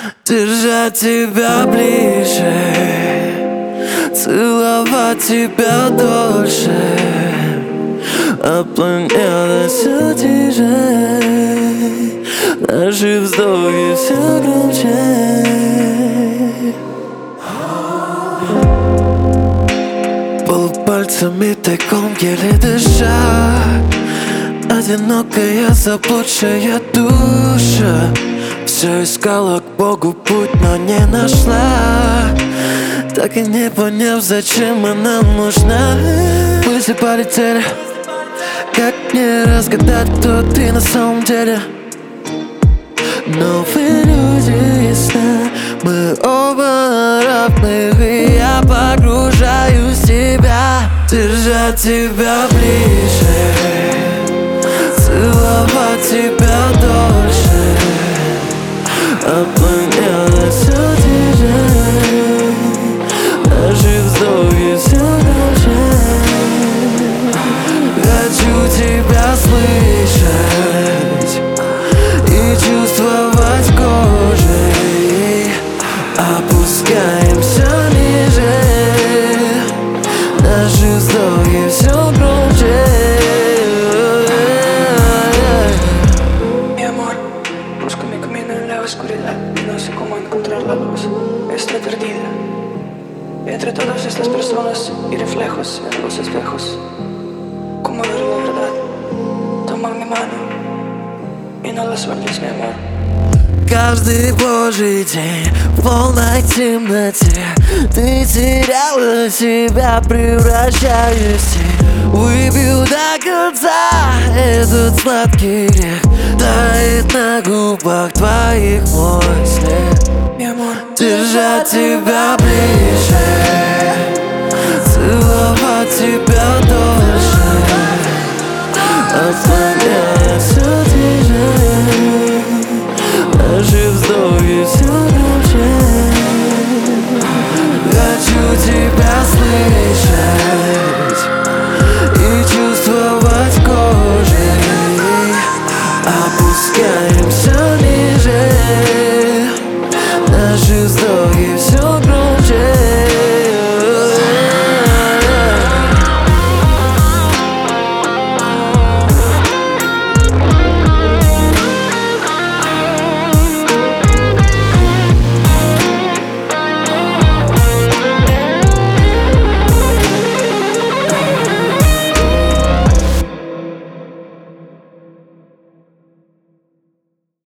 Держать тебя ближе, целовать тебя дольше, а планета все тише, наши вздохи все громче. Полупальцами тайком еле дыша, одинокая заблудшая душа все искала к Богу путь, но не нашла, так и не поняв, зачем она нужна. Мысли полетели, как мне разгадать, кто ты на самом деле? Новые люди из сна, мы оба равны, и я погружаюсь в тебя. Держать тебя ближе, целовать тебя дольше, а планета все тише, наши вздохи все громче. Хочу тебя слышать и чувствовать кожей, опускаемся ниже, наши вздохи все громче. Busco mi camino en la oscuridad y no sé cómo encontrar la luz. Estoy perdida entre todas estas personas y reflejos en los espejos. ¿Cómo ver la verdad? Toma mi mano y no la sueltes, mi amor. Каждый божий день в полной темноте ты теряла себя, превращаюсь. Выпью до конца этот сладкий грех, тает на губах твоих мой след. Держать тебя ближе, целовать тебя дольше, а планета все тише, наши вздохи все громче. Хочу тебя слышать и чувствовать кожей, опускаемся ниже,